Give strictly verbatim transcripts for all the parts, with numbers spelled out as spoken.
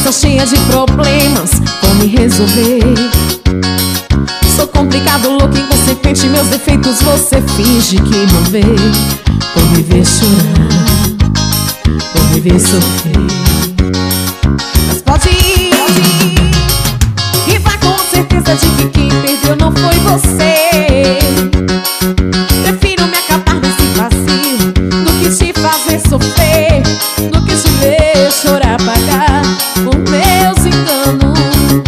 cabeça cheia de problemas, vou me resolver. Sou complicado, louco, inconsequente, meus defeitos você finge que não vê. Vou me ver chorar, vou me ver sofrer. Mas pode ir, pode ir, e vai com certeza de que quem perdeu não foi você. Prefiro me acabar nesse vazio do que te fazer sofrer, do que te ver chorar, pagar por meus enganos.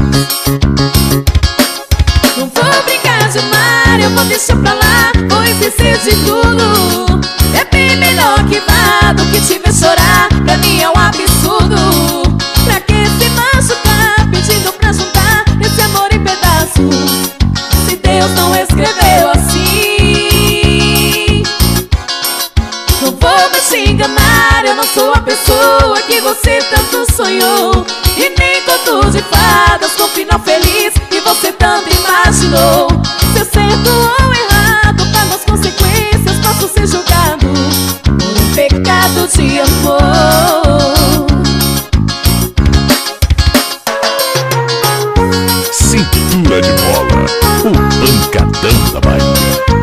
Não vou brincar de amar, eu vou deixar pra lá, vou esquecer de tudo. É bem melhor que vá do que te ver chorar, pra mim é um absurdo. Pra que se machucar, pedindo pra juntar esse amor em pedaços, se Deus não escreveu assim? Não vou mais te enganar, eu não sou a pessoa que você tanto sonhou, e nem conto de fadas com final feliz que você tanto imaginou. Se eu certo ou errado, pago as consequências, posso ser julgado por um pecado de amor. Cintura de bola, o pancadão da Bahia.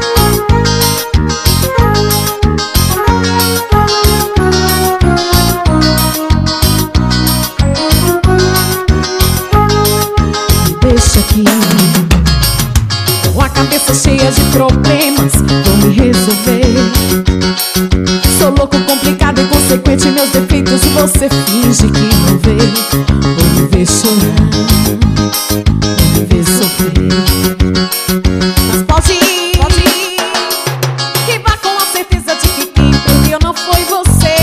Deixa aqui, com a cabeça cheia de problemas, vou me resolver. Sou louco, complicado, inconsequente, meus defeitos você finge que não vê. Vou me ver chorar, vou me ver sofrer. Mas pode ir, pode ir, que vá com a certeza de que quem perdeu não foi você.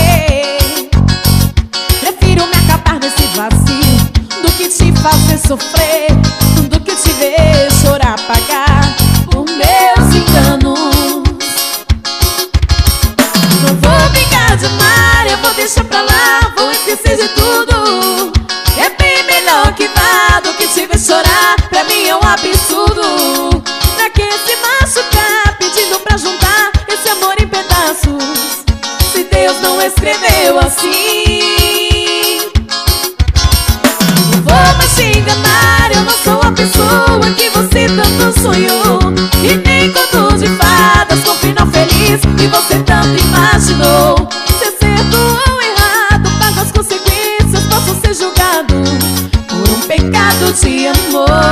Prefiro me acabar nesse vazio do que te fazer sofrer, do que te ver chorar, pagar por meus enganos. Não vou brincar de amar, eu vou deixar pra lá, vou esquecer de tudo. É bem melhor que vá do que te ver chorar, pra mim é um absurdo. Pra que se machucar, pedindo pra juntar esse amor em pedaços, se Deus não escreveu assim? Não vou mais te enganar, eu não sou a pessoa que você tanto sonhou, e nem conto de fadas com final feliz que você tanto imaginou. Se é certo ou errado, pago as consequências, posso ser julgado por um pecado de amor.